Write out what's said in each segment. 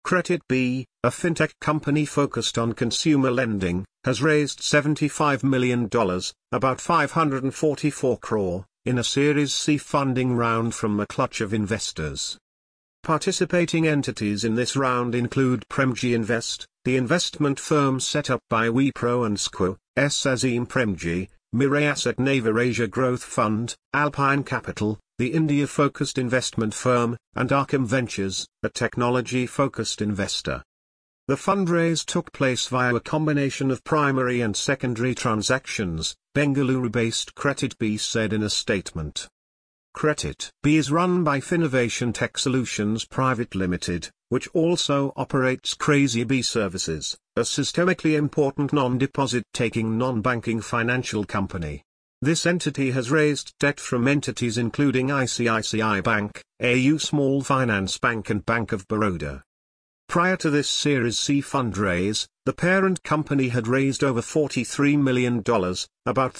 Credit.B, a fintech company focused on consumer lending, has raised $75 million, about 544 crore, in a Series C funding round from a clutch of investors. Participating entities in this round include Premji Invest, the investment firm set up by Wipro and SQ, Azim Premji, Mirae Asset Naver Asia Growth Fund, Alpine Capital, the India-focused investment firm, and Arkham Ventures, a technology-focused investor. The fundraise took place via a combination of primary and secondary transactions, Bengaluru-based Credit.B said in a statement. Credit.B is run by Finovation Tech Solutions Private Limited, which also operates Crazy-B Services, a systemically important non-deposit-taking non-banking financial company. This entity has raised debt from entities including ICICI Bank, AU Small Finance Bank and Bank of Baroda. Prior to this Series C fundraise, the parent company had raised over $43 million, about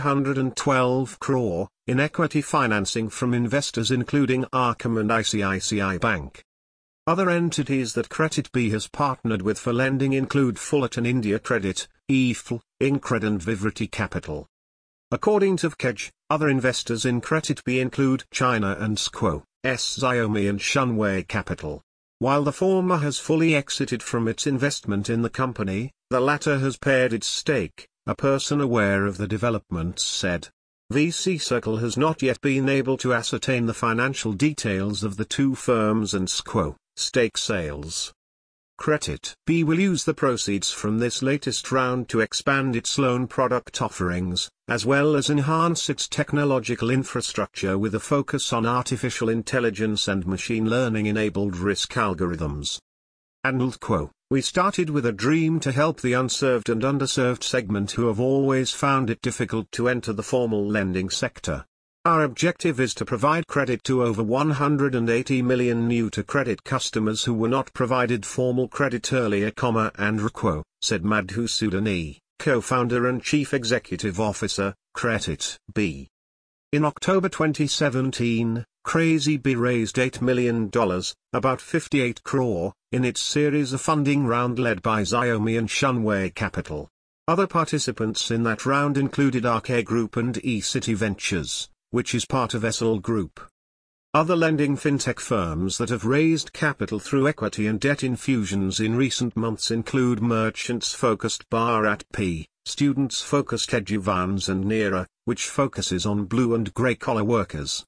312 crore, in equity financing from investors including Arkham and ICICI Bank. Other entities that Credit.B has partnered with for lending include Fullerton India Credit, EFL, Incred and Vivriti Capital. According to VKEJ, other investors in Credit.B include China and SQ, Xiaomi and Shunwei Capital. While the former has fully exited from its investment in the company, the latter has pared its stake, a person aware of the developments said. VC Circle has not yet been able to ascertain the financial details of the two firms and SQ stake sales. Credit.B will use the proceeds from this latest round to expand its loan product offerings, as well as enhance its technological infrastructure with a focus on artificial intelligence and machine learning-enabled risk algorithms. We started with a dream to help the unserved and underserved segment who have always found it difficult to enter the formal lending sector. Our objective is to provide credit to over 180 million new-to-credit customers who were not provided formal credit earlier, said Madhusudani, co-founder and chief executive officer, Credit.B. In October 2017, Crazy-B raised $8 million, about 58 crore, in its series of funding round led by Xiaomi and Shunwei Capital. Other participants in that round included Arcade Group and eCity Ventures, which is part of SL Group. Other lending fintech firms that have raised capital through equity and debt infusions in recent months include merchants-focused Bharat.P, students-focused Eduvans and Nera, which focuses on blue and grey-collar workers.